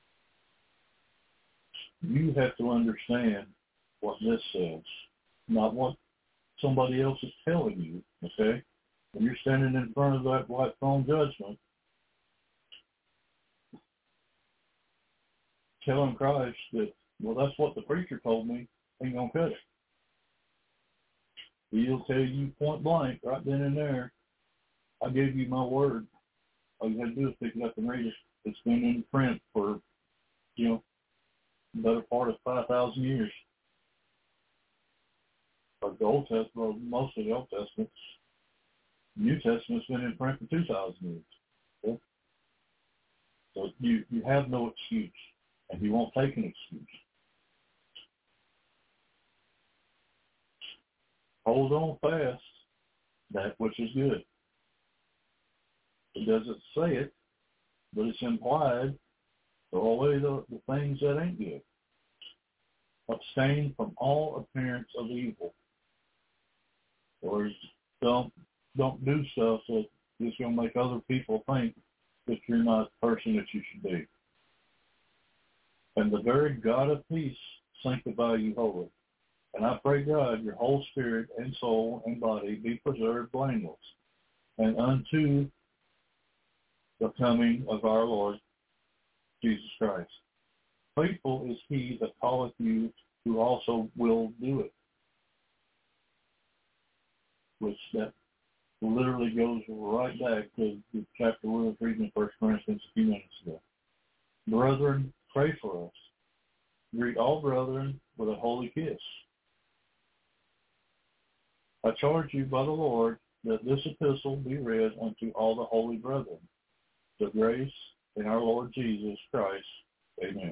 You have to understand what this says, not what somebody else is telling you, okay? When you're standing in front of that white throne judgment, telling Christ that, well, that's what the preacher told me, ain't going to cut it. He'll tell you point blank, right then and there, I gave you my word. All you got to do is pick it up and read it. It's been in print for, the better part of 5,000 years. But the Old Testament, well, most of the Old Testament, New Testament's been in print for 2,000 years. Okay? So you have no excuse, and you won't take an excuse. Hold on fast that which is good. It doesn't say it, but it's implied. Throw away the things that ain't good. Abstain from all appearance of evil. Or don't do stuff that is going to make other people think that you're not the person that you should be. And the very God of peace sanctify you wholly. And I pray, God, your whole spirit and soul and body be preserved blameless, and unto the coming of our Lord Jesus Christ. Faithful is he that calleth you, who also will do it. Which that literally goes right back to the chapter we were reading in 1 Corinthians a few minutes ago. Brethren, pray for us. Greet all brethren with a holy kiss. I charge you by the Lord that this epistle be read unto all the holy brethren. The grace in our Lord Jesus Christ. Amen.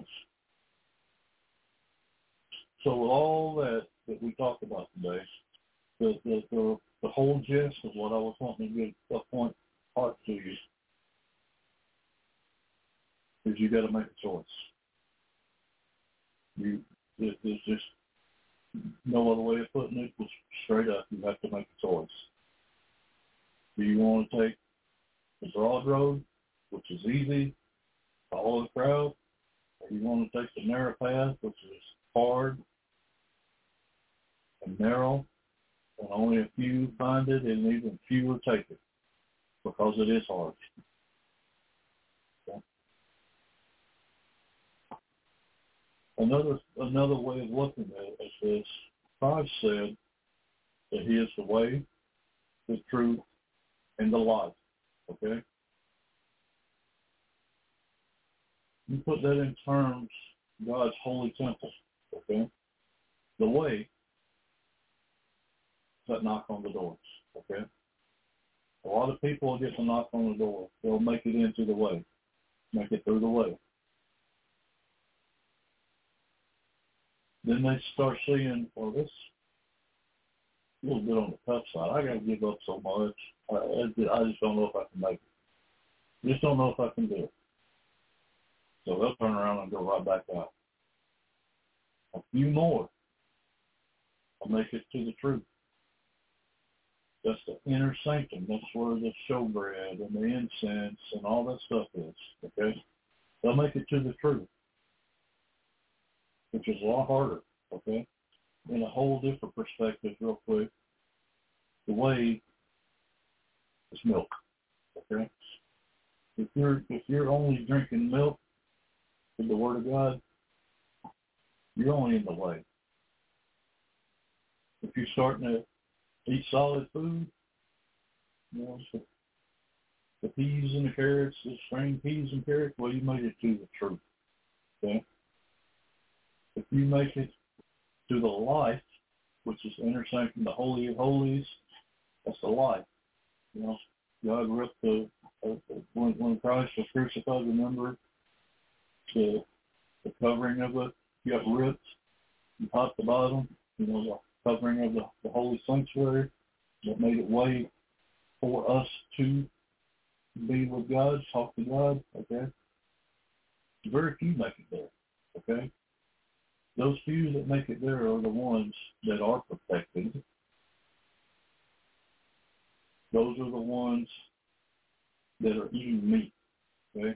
So with all that we talked about today, the whole gist of what I was wanting to get a point part to you is you got to make a choice. There's just no other way of putting it. Just straight up, you have to make a choice. Do you want to take the broad road, which is easy, follow the crowd, or you want to take the narrow path, which is hard and narrow, and only a few find it, and even fewer take it, because it is hard. Okay. Another way of looking at it is this. Christ said that he is the way, the truth, and the life. Okay? You put that in terms of God's holy temple. Okay? The way that knock on the doors. Okay? A lot of people will get to knock on the door. They'll make it into the way. Make it through the way. Then they start seeing, well, this a little bit on the tough side. I got to give up so much. I just don't know if I can make it. Just don't know if I can do it. So they'll turn around and go right back out. A few more will make it to the truth. That's the inner sanctum. That's where the showbread and the incense and all that stuff is. Okay? They'll make it to the truth, which is a lot harder. Okay? In a whole different perspective, real quick, the way is milk. Okay? If you're only drinking milk with the Word of God, you're only in the way. If you're starting to eat solid food, the peas and the carrots, the string peas and carrots, well, you made it to the truth. Okay? If you make it to the life, which is intersecting the Holy of Holies, that's the life. You know, God ripped when Christ was crucified, remember, the covering of it got ripped, and top to bottom, you know, the covering of the Holy Sanctuary that made it way for us to be with God, talk to God, okay? Very few make it there, okay? Those few that make it there are the ones that are protected. Those are the ones that are eating meat, okay?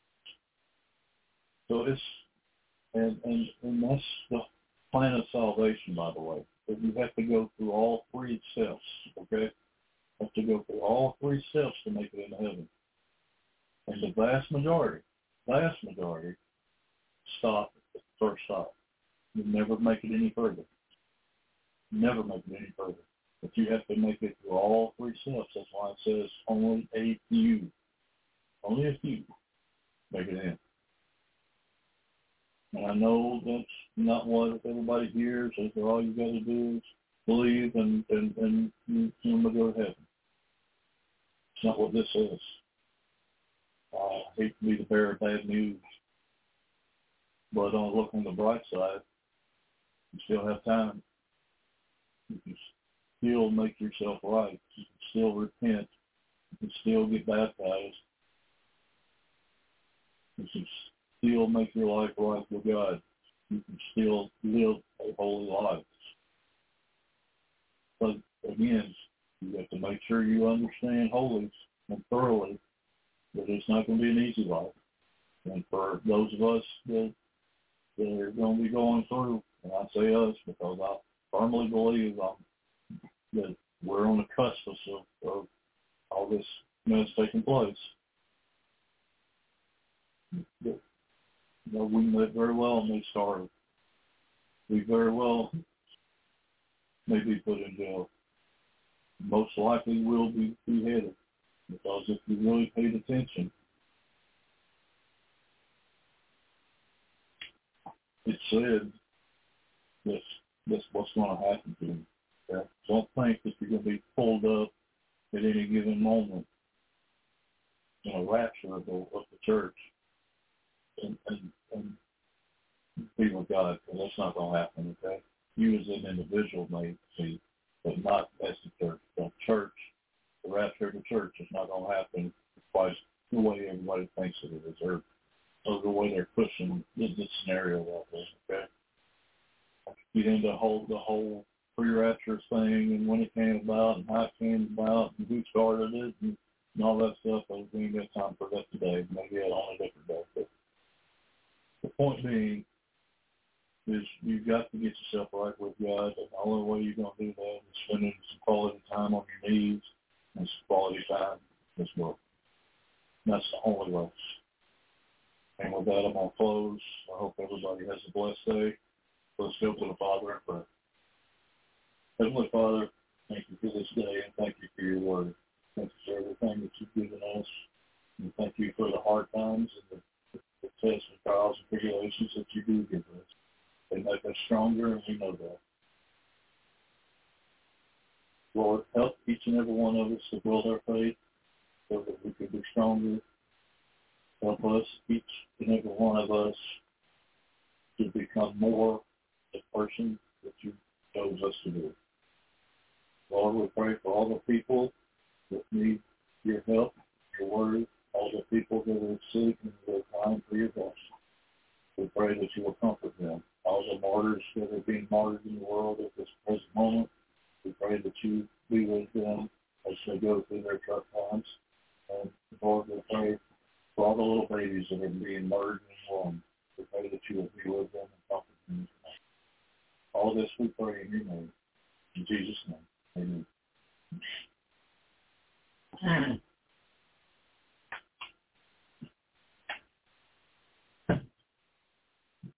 So it's, and that's the plan of salvation, by the way. But you have to go through all three steps, okay? You have to go through all three steps to make it into heaven. And the vast majority stop at the first stop. You never make it any further. Never make it any further. But you have to make it through all three steps. That's why it says only a few make it in. And I know that's not what everybody hears. They say all you got to do is believe and you're going to go to heaven. It's not what this is. I hate to be the bearer of bad news. But don't look on the bright side. You still have time. You can still make yourself right. You can still repent. You can still get baptized. You can still make your life right with God. You can still live a holy life. But again, you have to make sure you understand holy and thoroughly that it's not going to be an easy life. And for those of us that are going to be going through, and I say us because I firmly believe that we're on the cusp of all this that's taking place. You know, we may very well may starve. We very well may be put in jail. Most likely will be beheaded, because if you really paid attention, it said that's what's going to happen to you. Okay? Don't think that you're going to be pulled up at any given moment in a rapture of the church and be with God, because that's not going to happen, okay? You as an individual may see, but not as the church. The church, the rapture of the church is not going to happen quite the way everybody thinks it is, or the way they're pushing this scenario out there, okay? Get into the whole pre-rapture thing and when it came about and how it came about and who started it and all that stuff. We ain't got time for that today. Maybe on a different day. But the point being is you've got to get yourself right with God, and the only way you're going to do that is spending some quality time on your knees and some quality time as well. That's the only way. And with that, I'm going to close. I hope everybody has a blessed day. Let's go to the Father in prayer. Heavenly Father, thank you for this day, and thank you for your word. Thank you for everything that you've given us, and thank you for the hard times and the tests and trials and tribulations that you do give us. They make us stronger, and we know that. Lord, help each and every one of us to build our faith so that we can be stronger. Help us, each and every one of us, to become more the person that you chose us to be. Lord, we pray for all the people that need your help, your word, all the people that are sick and that are crying for your blessing. We pray that you will comfort them. All the martyrs that are being martyred in the world at this present moment, we pray that you be with them as they go through their tough times. And Lord, we pray for all the little babies that are being murdered in one. We pray that you will be with them and comfort them. All this we pray in your name. In Jesus' name, amen.